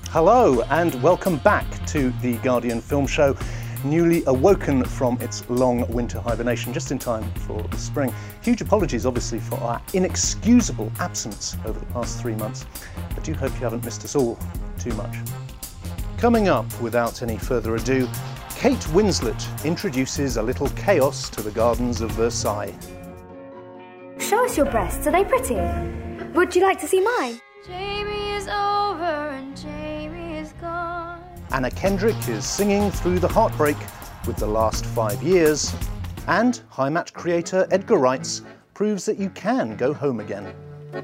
Hello and welcome back to the Guardian Film Show, newly awoken from its long winter hibernation just in time for the spring. Huge apologies obviously for our inexcusable absence over the past 3 months. I do hope you haven't missed us all too much. Coming up, without any further ado, Kate Winslet introduces a little chaos to the gardens of Versailles. Show us your breasts, are they pretty? Would you like to see mine? Jamie is over and Jamie is gone. Anna Kendrick is singing through the heartbreak with The Last 5 Years. And High Match creator Edgar Wrights proves that you can go home again.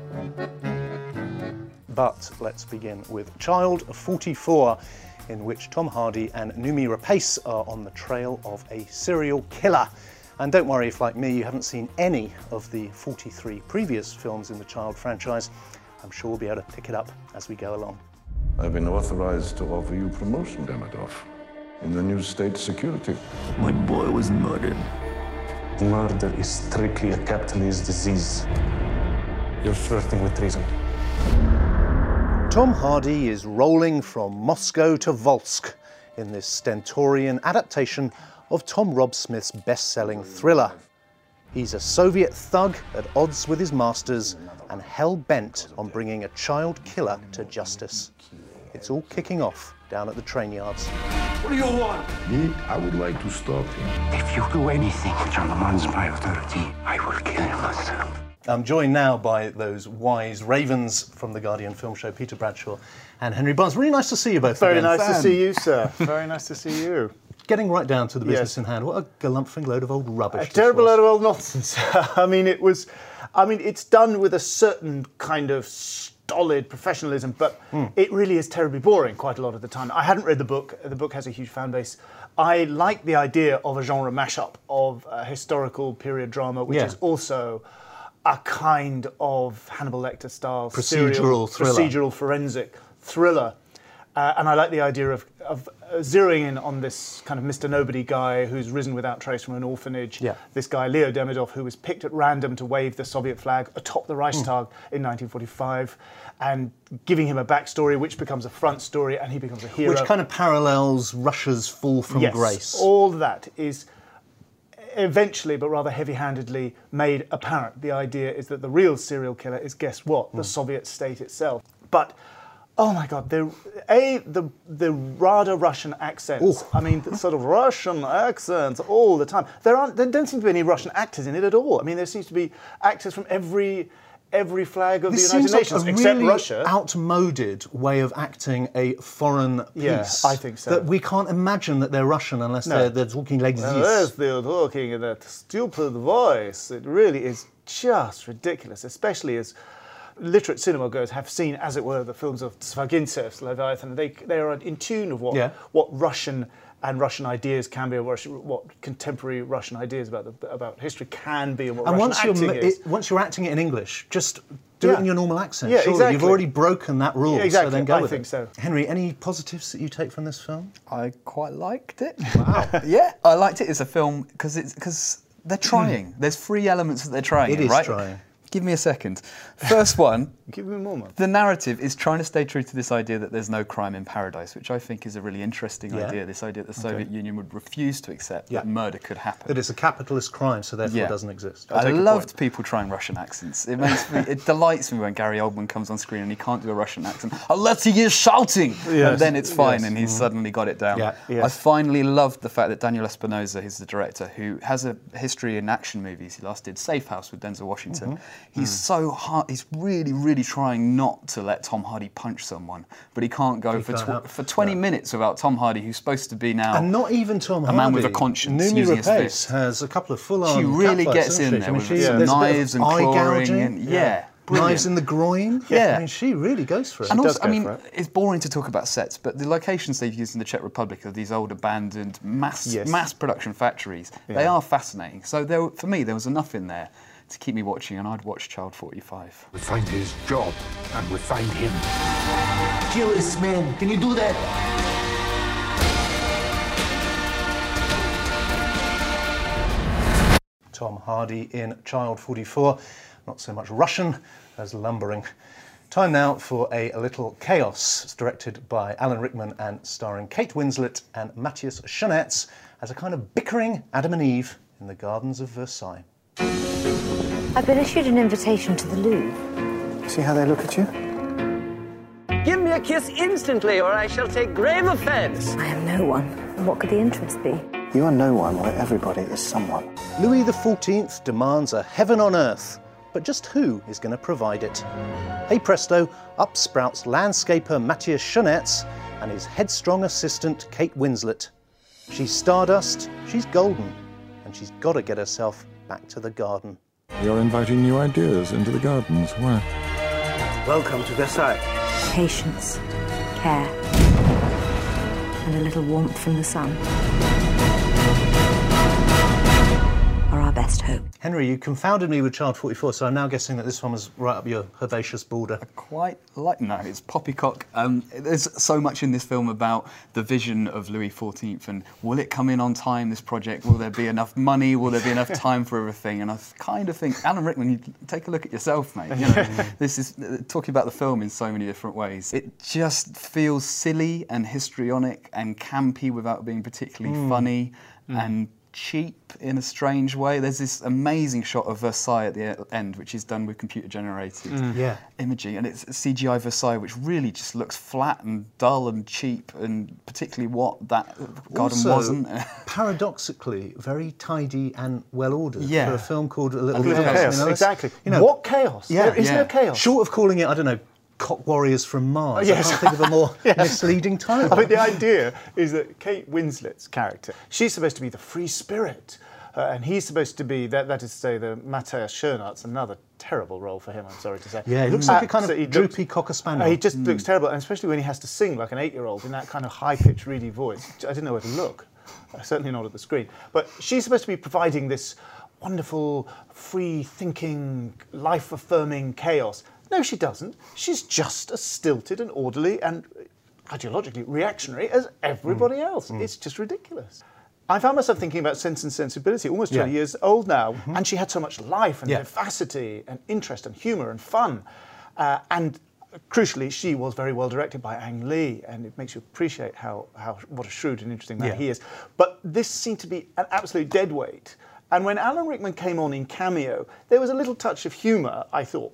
But let's begin with Child 44, in which Tom Hardy and Noomi Rapace are on the trail of a serial killer. And don't worry if, like me, you haven't seen any of the 43 previous films in the Child franchise. I'm sure we'll be able to pick it up as we go along. I've been authorized to offer you promotion, Demidov, in the new state security. My boy was murdered. Murder is strictly a capitalist disease. You're flirting with treason. Tom Hardy is rolling from Moscow to Volsk in this stentorian adaptation of Tom Rob Smith's best-selling thriller. He's a Soviet thug at odds with his masters and hell-bent on bringing a child killer to justice. It's all kicking off down at the train yards. What do you want? Me, I would like to stop him. If you do anything which undermines my authority, I will kill you myself. I'm joined now by those wise ravens from the Guardian Film Show, Peter Bradshaw and Henry Barnes. Really nice to see you both Very again. nice to see you, sir. Very nice to see you. Getting right down to the business Yes. in hand, what a galumphing load of old rubbish. A this terrible was. load of old nonsense. It's done with a certain kind of stolid professionalism, but it really is terribly boring quite a lot of the time. I hadn't read the book. The book has a huge fan base. I like the idea of a genre mashup of a historical period drama, which is also a kind of Hannibal Lecter style procedural forensic thriller. And I like the idea of zeroing in on this kind of Mr. Nobody guy who's risen without trace from an orphanage. Yeah. This guy, Leo Demidov, who was picked at random to wave the Soviet flag atop the Reichstag in 1945, and giving him a backstory which becomes a front story, and he becomes a hero. Which kind of parallels Russia's fall from grace. All that is eventually, but rather heavy-handedly, made apparent. The idea is that the real serial killer is, guess what, the Soviet state itself. But oh my God, the rather Russian accents. Ooh. I mean, the sort of Russian accents all the time. There don't seem to be any Russian actors in it at all. I mean, there seems to be actors from every flag of the United Nations, except really Russia. Outmoded way of acting a foreign piece. Yeah, I think so. That we can't imagine that they're Russian unless they're talking like this. Unless they're talking in that stupid voice. It really is just ridiculous, especially as literate cinema goers have seen, as it were, the films of Zvyagintsev, Leviathan. They are in tune of what Russian and Russian ideas can be, what contemporary Russian ideas about history can be, and what Russian acting is. Once you're acting it in English, just do it in your normal accent. Yeah, Surely. exactly. You've already broken that rule, exactly. so then go with it. I think so. Henry, any positives that you take from this film? I quite liked it. Wow. Yeah, I liked it as a film because they're trying. There's 3 elements that they're trying. It is right? trying. Give me a second. First one, give me a moment. The narrative is trying to stay true to this idea that there's no crime in paradise, which I think is a really interesting idea. This idea that the Soviet Union would refuse to accept that murder could happen. That it's a capitalist crime, so therefore it doesn't exist. I loved people trying Russian accents. It delights me when Gary Oldman comes on screen and he can't do a Russian accent unless he is shouting, and then it's fine, and he's suddenly got it down. I finally loved the fact that Daniel Espinosa, who's the director, who has a history in action movies. He last did Safe House with Denzel Washington. He's so hard. He's really, really trying not to let Tom Hardy punch someone, but he can't go for 20 minutes without Tom Hardy, who's supposed to be now and not even Tom Hardy. A man with a conscience. Noomi using his Rapace fist. has a couple of full-on. She really cat gets fights, in there with some knives and clawing and knives in the groin. Yeah, I mean, she really goes for it. And also, I mean, it's boring to talk about sets, but the locations they've used in the Czech Republic are these old abandoned mass production factories. They are fascinating. So for me, there was enough in there to keep me watching, and I'd watch Child 45. We find his job, and we find him. Kill this man. Can you do that? Tom Hardy in Child 44. Not so much Russian as lumbering. Time now for A Little Chaos. It's directed by Alan Rickman and starring Kate Winslet and Matthias Schoenaerts as a kind of bickering Adam and Eve in the gardens of Versailles. I've been issued an invitation to the Louvre. See how they look at you? Give me a kiss instantly, or I shall take grave offence. I am no one. And what could the interest be? You are no one where everybody is someone. Louis XIV demands a heaven on earth, but just who is going to provide it? Hey presto, up sprouts landscaper Matthias Schoenaerts and his headstrong assistant Kate Winslet. She's stardust, she's golden, and she's got to get herself back to the garden. You're inviting new ideas into the gardens. Why? Welcome to Versailles. Patience, care, and a little warmth from the sun are our best hope. Henry, you confounded me with Child 44, so I'm now guessing that this one was right up your herbaceous border. Quite like... No, it's poppycock. There's so much in this film about the vision of Louis XIV and will it come in on time, this project? Will there be enough money? Will there be enough time for everything? And I kind of think, Alan Rickman, you take a look at yourself, mate. You know, this is talking about the film in so many different ways. It just feels silly and histrionic and campy without being particularly funny and cheap in a strange way. There's this amazing shot of Versailles at the end, which is done with computer-generated imaging, and it's CGI Versailles, which really just looks flat and dull and cheap, and particularly what that garden also, wasn't. Paradoxically, very tidy and well-ordered Yeah. for a film called A Little Chaos. Chaos. You know, Exactly. You know, What chaos? Yeah. There is no chaos. Short of calling it, I don't know, Cock Warriors from Mars. Yes. I can't think of a more misleading title. I mean, the idea is that Kate Winslet's character, she's supposed to be the free spirit, and he's supposed to be, that is to say, the Matthias Schoenaerts, another terrible role for him, I'm sorry to say. Yeah, he looks like a kind So he of droopy cocker spaniel. He just looks terrible, and especially when he has to sing like an 8-year-old in that kind of high-pitched, reedy voice. I didn't know where to look, certainly not at the screen. But she's supposed to be providing this wonderful, free-thinking, life-affirming chaos. No, she doesn't. She's just as stilted and orderly and ideologically reactionary as everybody else. It's just ridiculous. I found myself thinking about Sense and Sensibility, almost 20 years old now, and she had so much life and vivacity and interest and humour and fun. And crucially, she was very well directed by Ang Lee, and it makes you appreciate what a shrewd and interesting man he is. But this seemed to be an absolute deadweight. And when Alan Rickman came on in cameo, there was a little touch of humour, I thought.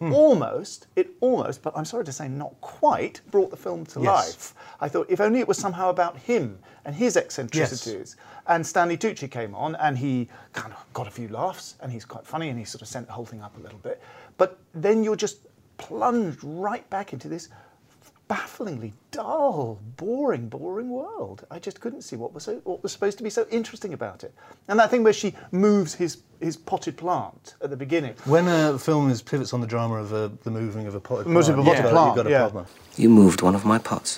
It almost, but I'm sorry to say not quite, brought the film to life. I thought if only it was somehow about him and his eccentricities. And Stanley Tucci came on and he kind of got a few laughs and he's quite funny and he sort of sent the whole thing up a little bit. But then you're just plunged right back into this bafflingly dull, boring world. I just couldn't see what was supposed to be so interesting about it. And that thing where she moves his potted plant at the beginning. When a film pivots on the drama of the moving of a potted plant, You've got a problem. You moved one of my pots.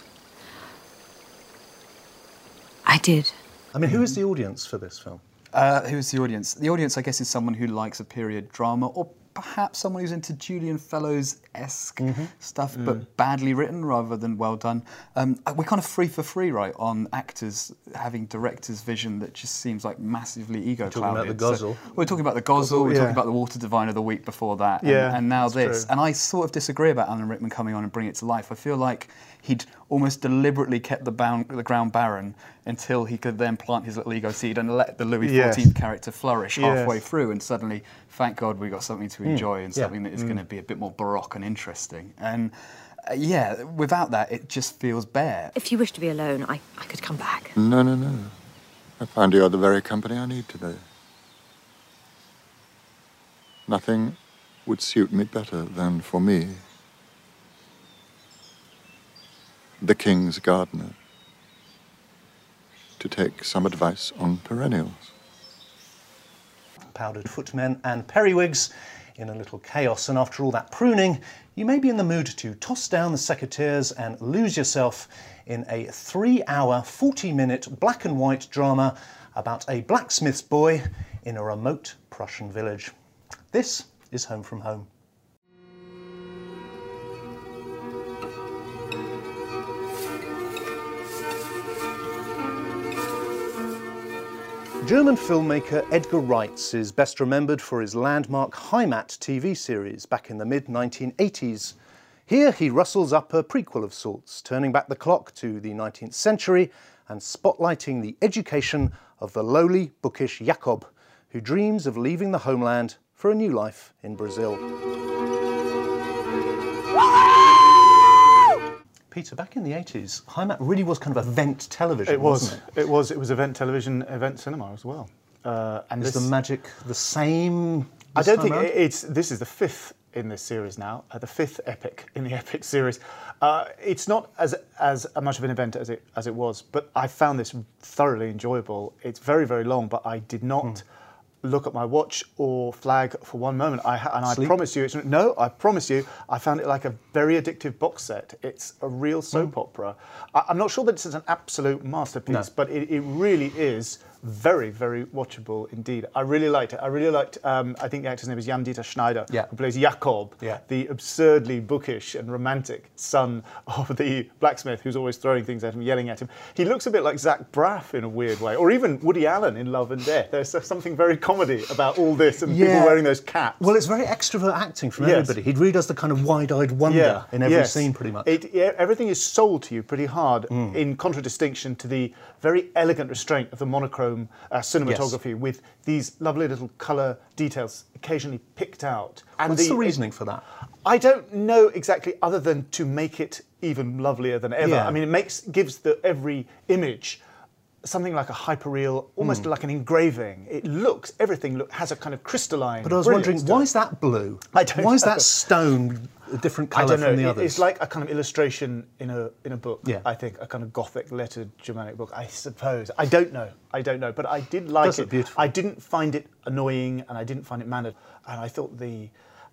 I did. I mean, who is the audience for this film? Who is the audience? The audience, I guess, is someone who likes a period drama, or perhaps someone who's into Julian Fellowes-esque stuff, but badly written rather than well done. We're kind of free for free, right, on actors having director's vision that just seems like massively ego-clouded. Talking about the Gozzel. So we're talking about the Gozzel, we're talking about the Water Diviner the week before that, and now this. True. And I sort of disagree about Alan Rickman coming on and bringing it to life. I feel like he'd almost deliberately kept the ground barren until he could then plant his little ego seed and let the Louis XIV character flourish halfway through, and suddenly, thank God, we got something to enjoy and something that is going to be a bit more baroque and interesting. And without that, it just feels bare. If you wish to be alone, I could come back. No. I find you're the very company I need today. Nothing would suit me better than, for me, the King's gardener, to take some advice on perennials. Powdered footmen and periwigs in A Little Chaos, and after all that pruning, you may be in the mood to toss down the secateurs and lose yourself in a 3-hour, 40-minute black and white drama about a blacksmith's boy in a remote Prussian village. This is Home from Home. German filmmaker Edgar Reitz is best remembered for his landmark Heimat TV series back in the mid-1980s. Here he rustles up a prequel of sorts, turning back the clock to the 19th century and spotlighting the education of the lowly, bookish Jacob, who dreams of leaving the homeland for a new life in Brazil. Peter, back in the 80s, Heimat really was kind of event television, wasn't it? It was event television, event cinema as well. And is the magic the same? I don't think it's. This is the 5th in this series now, the 5th epic in the epic series. It's not as much of an event as it was, but I found this thoroughly enjoyable. It's very, very long, but I did not look at my watch or flag for one moment. I promise you, I promise you, I found it like a very addictive box set. It's a real soap opera. I'm not sure that it's an absolute masterpiece, but it really is very, very watchable indeed. I really liked it. I really liked, I think the actor's name is Jan-Dieter Schneider, who plays Jacob, the absurdly bookish and romantic son of the blacksmith who's always throwing things at him, yelling at him. He looks a bit like Zach Braff in a weird way, or even Woody Allen in Love and Death. There's something very comedy about all this and people wearing those caps. Well, it's very extrovert acting from everybody. He really does the kind of wide-eyed wonder in every scene, pretty much. Everything is sold to you pretty hard, in contradistinction to the very elegant restraint of the monochrome cinematography with these lovely little colour details occasionally picked out. And what's the reasoning for that? I don't know exactly, other than to make it even lovelier than ever. I mean, it gives every image something like a hyperreal, almost like an engraving. Everything has a kind of crystalline. But I was wondering, why is that blue? Why is that stone a different colour from the others? It's like a kind of illustration in a book. I think a kind of Gothic lettered Germanic book. I suppose. I don't know. But I did like it. Beautiful. I didn't find it annoying, and I didn't find it mannered. And I thought the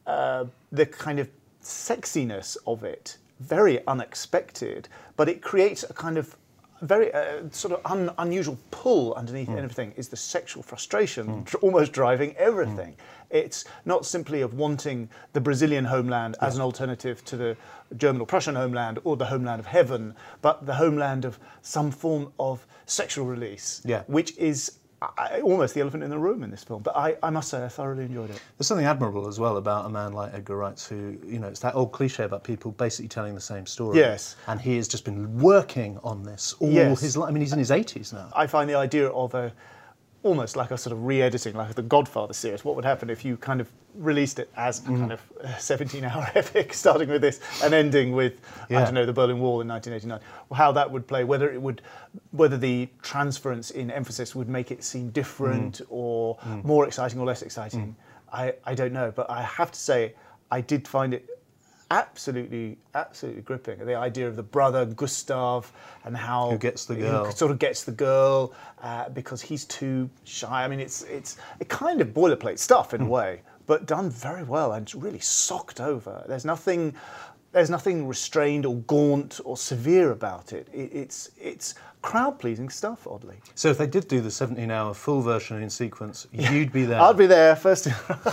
kind of sexiness of it very unexpected, but it creates a kind of very sort of unusual pull underneath everything is the sexual frustration almost driving everything. It's not simply of wanting the Brazilian homeland as an alternative to the German or Prussian homeland or the homeland of heaven, but the homeland of some form of sexual release, which is almost the elephant in the room in this film. But I must say I thoroughly enjoyed it. There's something admirable as well about a man like Edgar Wright who, it's that old cliche about people basically telling the same story. Yes. And he has just been working on this all his life. I mean, he's in his 80s now. I find the idea of almost like a sort of re-editing, like the Godfather series. What would happen if you kind of released it as a kind of 17-hour epic, starting with this and ending with, I don't know, the Berlin Wall in 1989? How that would play, whether the transference in emphasis would make it seem different or more exciting or less exciting. I don't know, but I have to say I did find it absolutely gripping. The idea of the brother Gustav and how who gets the girl, sort of gets the girl because he's too shy. I mean, it's kind of boilerplate stuff in a way, but done very well and really socked over. There's nothing restrained or gaunt or severe about it. It's crowd-pleasing stuff, oddly. So if they did do the 17-hour full version in sequence, you'd be there? I'd be there first.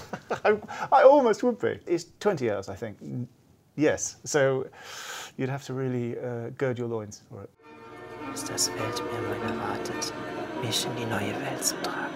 I almost would be. It's 20 hours, I think. Yes, so you'd have to really gird your loins for it. Das Weltmeer erwartet, mich in die neue Welt zu tragen.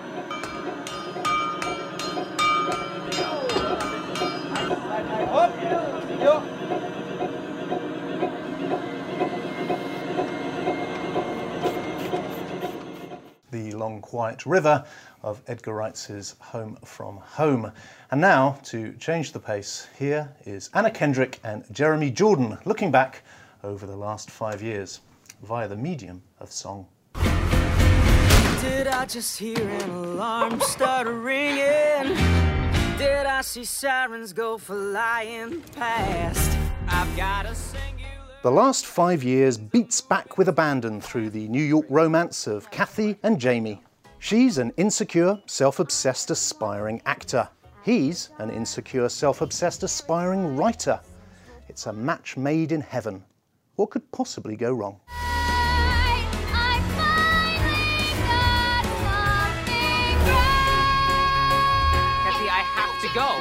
The Long Quiet River of Edgar Wright's Home from Home. And now, to change the pace, here is Anna Kendrick and Jeremy Jordan looking back over the last 5 years via the medium of song. Did I just hear an alarm start ringing? Did I see sirens go flying past? I've got a singular... The last 5 years beats back with abandon through the New York romance of Kathy and Jamie. She's an insecure, self-obsessed, aspiring actor. He's an insecure, self-obsessed, aspiring writer. It's a match made in heaven. What could possibly go wrong? Kathy, I have to go.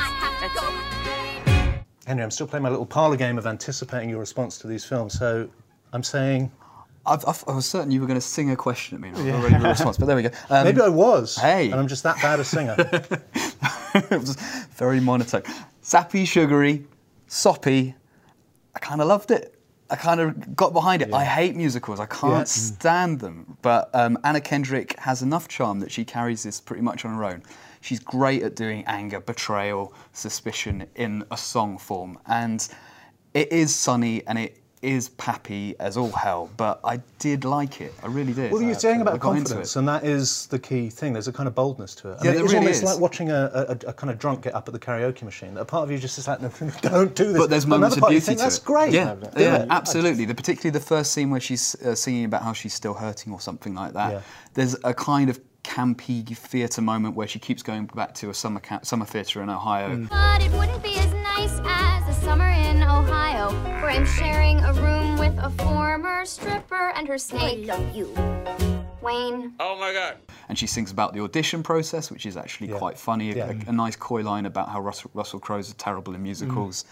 Henry, I'm still playing my little parlour game of anticipating your response to these films, so I'm saying... I was certain you were going to sing a question at me, and I was already the response, but there we go. Maybe I was, and I'm just that bad a singer. It was very monotone. Sappy, sugary, soppy, I kind of loved it. I kind of got behind it. Yeah. I hate musicals. I can't stand them. But Anna Kendrick has enough charm that she carries this pretty much on her own. She's great at doing anger, betrayal, suspicion in a song form. And it is sunny and it is pappy as all hell, but I did like it. I really did. Well, you're saying about confidence, and that is the key thing. There's a kind of boldness to it. Yeah, it's almost like watching a kind of drunk get up at the karaoke machine. A part of you just is like, no, don't do this. But there's moments of beauty to it. That's great. Yeah, absolutely. Particularly the first scene where she's singing about how she's still hurting or something like that. Yeah. There's a kind of campy theatre moment where she keeps going back to a summer theatre in Ohio. But it wouldn't be as nice as a summer in Ohio, where I'm sharing a room with a former stripper and her snake. I love you, Wayne. Oh my God. And she sings about the audition process, which is actually quite funny. A nice coy line about how Russell Crowe's are terrible in musicals.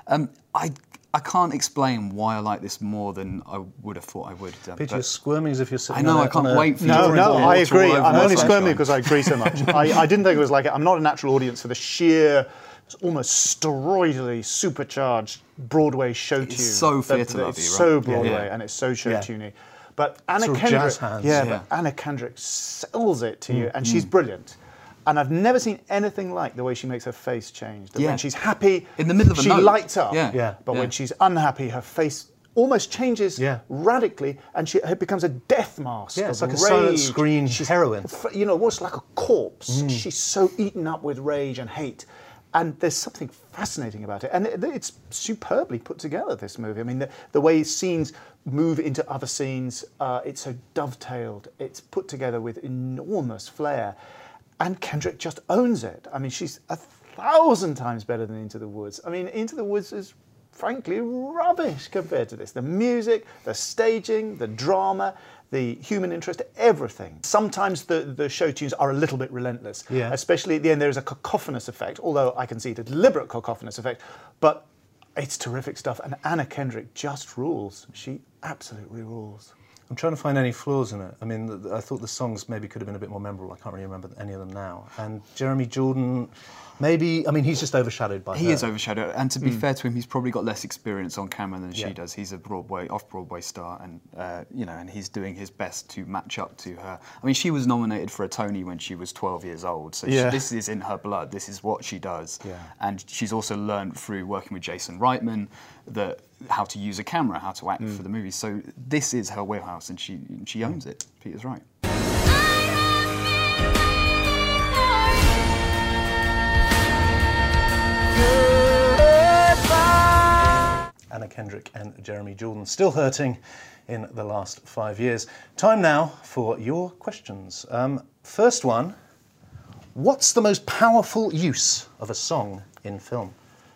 I can't explain why I like this more than I would have thought I would. Peter, you're squirming as if you're sitting I know, I can't wait for you to... No, I agree. I'm only squirming because I I agree so much. I didn't think it was like it. I'm not a natural audience for the sheer, almost steroidally supercharged Broadway show tune. It's so theatre-lovey, right? It's so Broadway and it's so show-tuney. But Anna Kendrick... but Anna Kendrick sells it to you, and she's brilliant. And I've never seen anything like the way she makes her face change. That when she's happy, in the middle of a note, she lights up. But when she's unhappy, her face almost changes radically, and it becomes a death mask. Yeah, it's like rage. a silent screen heroine. You know, almost like a corpse. She's so eaten up with rage and hate. And there's something fascinating about it. And it's superbly put together, this movie. I mean, the way scenes move into other scenes, it's so dovetailed. It's put together with enormous flair. And Kendrick just owns it. I mean, she's 1,000 times better than Into the Woods. I mean, Into the Woods is frankly rubbish compared to this. The music, the staging, the drama, the human interest, everything. Sometimes the show tunes are a little bit relentless, especially at the end. There is a cacophonous effect, although I can see the deliberate cacophonous effect, but it's terrific stuff. And Anna Kendrick just rules. She absolutely rules. I'm trying to find any flaws in it. I mean, I thought the songs maybe could have been a bit more memorable. I can't really remember any of them now. And Jeremy Jordan, maybe, I mean, he's just overshadowed by her. He is overshadowed, and to be fair to him, he's probably got less experience on camera than she does. He's a off-Broadway star, and and he's doing his best to match up to her. I mean, she was nominated for a Tony when she was 12 years old, so this is in her blood. This is what she does, and she's also learned through working with Jason Reitman how to use a camera, how to act for the movie. So this is her wheelhouse, and she owns it. Peter's right. Anna Kendrick and Jeremy Jordan still hurting in the last 5 years. Time now for your questions. First one, what's the most powerful use of a song in film?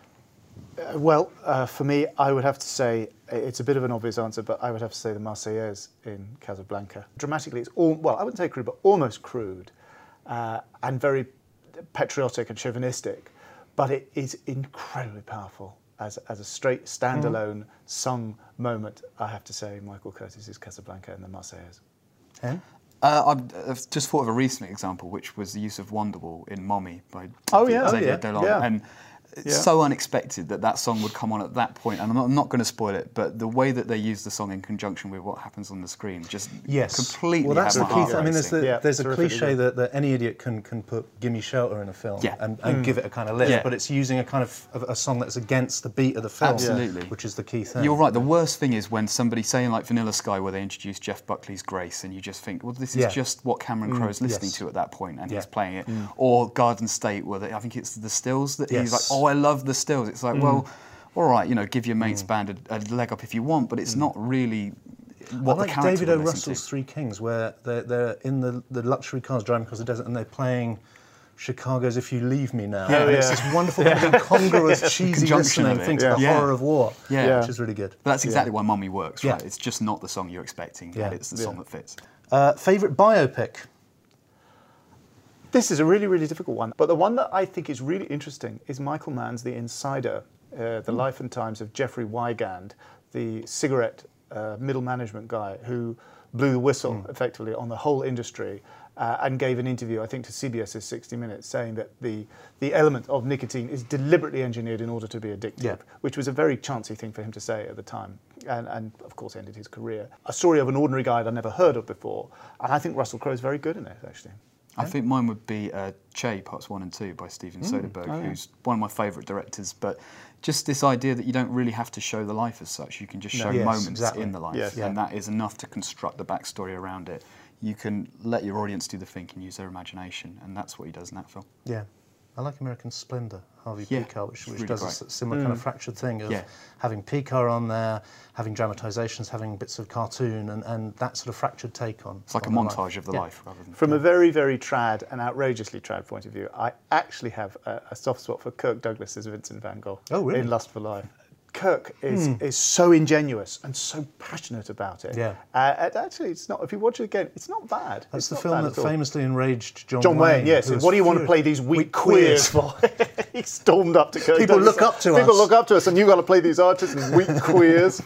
For me, I would have to say, it's a bit of an obvious answer, but I would have to say the Marseillaise in Casablanca. Dramatically, it's I wouldn't say crude, but almost crude, and very patriotic and chauvinistic, but it is incredibly powerful. As a straight, standalone, sung moment, I have to say Michael Curtis's Casablanca and the Marseillaise. I've just thought of a recent example, which was the use of Wonderwall in Mommy by Xavier Dolan. And it's so unexpected that song would come on at that point, and I'm not going to spoil it, but the way that they use the song in conjunction with what happens on the screen just completely. Well, that's the key thing. I mean, there's a cliche that any idiot can put "Gimme Shelter" in a film and give it a kind of lift, but it's using a kind of a song that's against the beat of the film, which is the key thing. You're right. The worst thing is when somebody saying like Vanilla Sky, where they introduce Jeff Buckley's Grace, and you just think, well, this is just what Cameron Crowe's listening to at that point, and he's playing it. Or Garden State, where I think it's the Stills that he's like, oh, I love the Stills. It's like, well, all right, give your mate's band a leg up if you want, but it's not really what the character David O. Russell's Three Kings, where they're in the luxury cars driving across the desert and they're playing Chicago's If You Leave Me Now. It's this wonderful kind of incongruous, cheesy listening thing to the horror of war, which is really good. But that's exactly why Mummy works, right? It's just not the song you're expecting, and it's the song that fits. Favourite biopic? This is a really, really difficult one. But the one that I think is really interesting is Michael Mann's The Insider, the life and times of Jeffrey Wigand, the cigarette middle management guy who blew the whistle, effectively, on the whole industry and gave an interview, I think, to CBS's 60 Minutes, saying that the element of nicotine is deliberately engineered in order to be addictive, which was a very chancy thing for him to say at the time, and of course ended his career. A story of an ordinary guy I'd never heard of before, and I think Russell Crowe is very good in it, actually. I think mine would be Che, Parts 1 and 2 by Steven Soderbergh, who's one of my favourite directors, but just this idea that you don't really have to show the life as such, you can just show moments in the life, and that is enough to construct the backstory around it. You can let your audience do the thinking, use their imagination, and that's what he does in that film. Yeah. I like American Splendor, Harvey Pekar, which really does a similar kind of fractured thing of having Pekar on there, having dramatisations, having bits of cartoon, and that sort of fractured take on. It's like a montage of the life, rather than... From a very, very trad and outrageously trad point of view, I actually have a soft spot for Kirk Douglas as Vincent van Gogh in Lust for Life. Kirk is so ingenuous and so passionate about it. Yeah. And actually, it's not. If you watch it again, it's not bad. That's the film that famously enraged John Wayne. Yes. What do you want to play these weak queers for? He stormed up to Kirk. People look up to us. People look up to us, and you've got to play these artists and weak queers.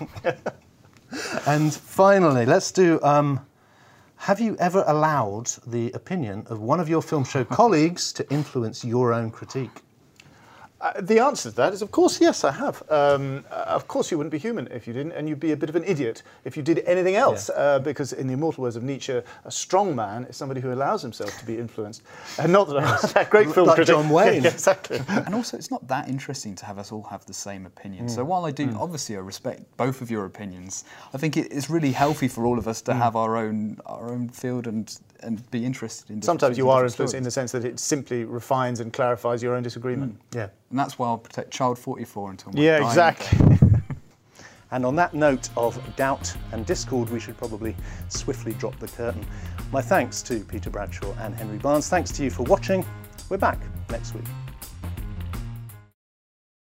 And finally, let's do. Have you ever allowed the opinion of one of your film show colleagues to influence your own critique? The answer to that is, of course, yes, I have. Of course, you wouldn't be human if you didn't, and you'd be a bit of an idiot if you did anything else, because in the immortal words of Nietzsche, a strong man is somebody who allows himself to be influenced. And not that I'm that great film like critic. John Wayne. Yeah, exactly. And also, it's not that interesting to have us all have the same opinion. So while I do, obviously, I respect both of your opinions, I think it's really healthy for all of us to have our own field and be interested in. Sometimes you are influenced in the sense that it simply refines and clarifies your own disagreement. Yeah. And that's why I'll protect Child 44 until my dying exactly. And on that note of doubt and discord, we should probably swiftly drop the curtain. My thanks to Peter Bradshaw and Henry Barnes. Thanks to you for watching. We're back next week.